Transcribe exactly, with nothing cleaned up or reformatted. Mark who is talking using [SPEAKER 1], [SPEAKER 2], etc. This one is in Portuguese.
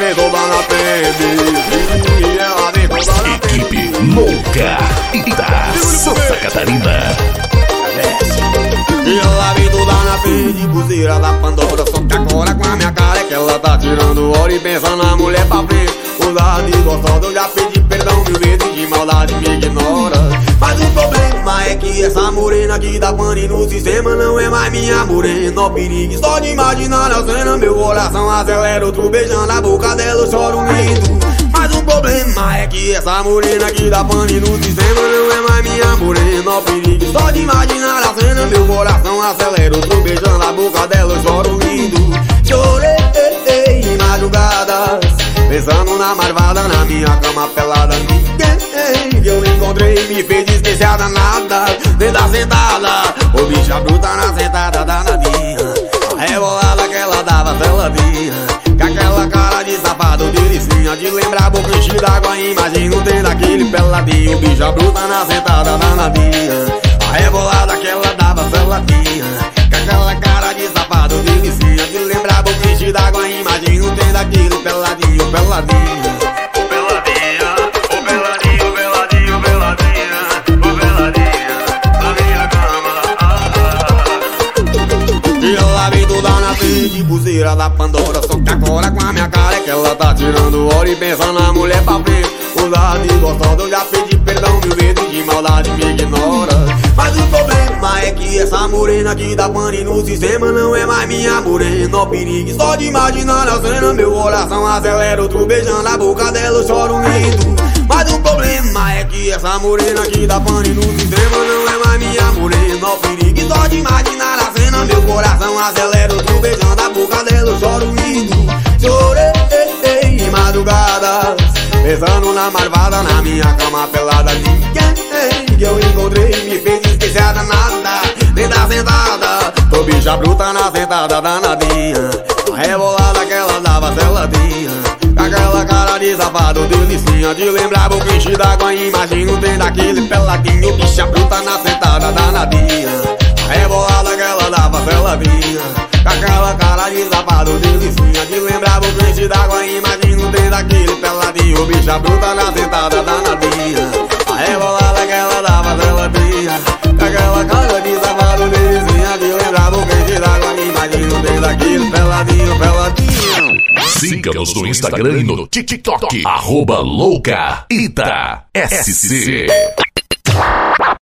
[SPEAKER 1] vem toda na frente, e ela vem toda na frente.
[SPEAKER 2] Equipe Louca Ita, Santa Catarina.
[SPEAKER 1] E ela vem toda na frente, buzeira da Pandora. Só que agora com a minha cara é que ela tá tirando hora e pensa na mulher pra frente. Usada e gostosa, eu já pedi perdão mil vezes, de maldade me ignora. Mas o problema é que essa morena aqui da pane no sistema não é mais minha morena. Ó perigo, só de imaginar a cena, meu coração acelera. Outro beijando a boca dela, eu choro rindo. Mas o problema é que essa morena aqui da pane no sistema não é mais minha morena. Ó perigo, só de imaginar a cena, meu coração acelera. Outro beijando a boca dela, eu choro rindo. Chorei em madrugadas, pensando na marvada, na minha cama pelada. Ninguém que eu encontrei me fez esquecer a danada, nem da sentada. Ô bicha bruta na sentada danadinha, a rebolada que ela dava peladinha, com aquela cara de safado, delicinha, de lembrar boca enchida d'água. Imagina o trem daquele peladinho. Bicha bruta na sentada danadinha, a rebolada que ela dava peladinha, com aquela cara de safado, delicinha, de lembrar boca enchida d'água. Imagina o trem daquele peladinho, peladinha. De buzeira da Pandora, só que agora com a minha cara é que ela tá tirando hora e pensa na mulher pra frente. Usada e gostosa, eu já pedi perdão mil vezes, de maldade me ignora. Mas o problema é que essa morena aqui da pane no sistema não é mais minha morena. Ó perigo, só de imaginar a cena, meu coração acelera. Outro beijando a boca dela, eu choro rindo. Mas o problema é que essa morena aqui da pane no sistema não é mais minha morena. Ó perigo, só de imaginar a cena, meu coração acelera. Outro beijando a boca dela, eu choro rindo. Chorei em madrugadas, pensando na marvada, na minha cama pelada. Ninguém que eu encontrei me fez esquecer a danada, nem da sentada. Tô bicha bruta na sentada danadinha, a rebolada que ela dava celadinha, com aquela cara de safado, delicinha, de lembrar boca enchida d'água. Imagina o trem daquele peladinho. Bicha bruta na sentada danadinha, a rebolada que ela dava celadinha, com aquela cara de safado, delicinha, de lembrar boca enchida d'água. Imagina o trem daquele peladinho. Bicha bruta na sentada danadinha, a rebolada que ela dava celadinha, com aquela cara de safado, delicinha, de lembrar boca enchida d'água. Imagina o trem daquele peladinho, peladinho.
[SPEAKER 2] Siga-nos no Instagram e no TikTok, arroba Louca Ita S C.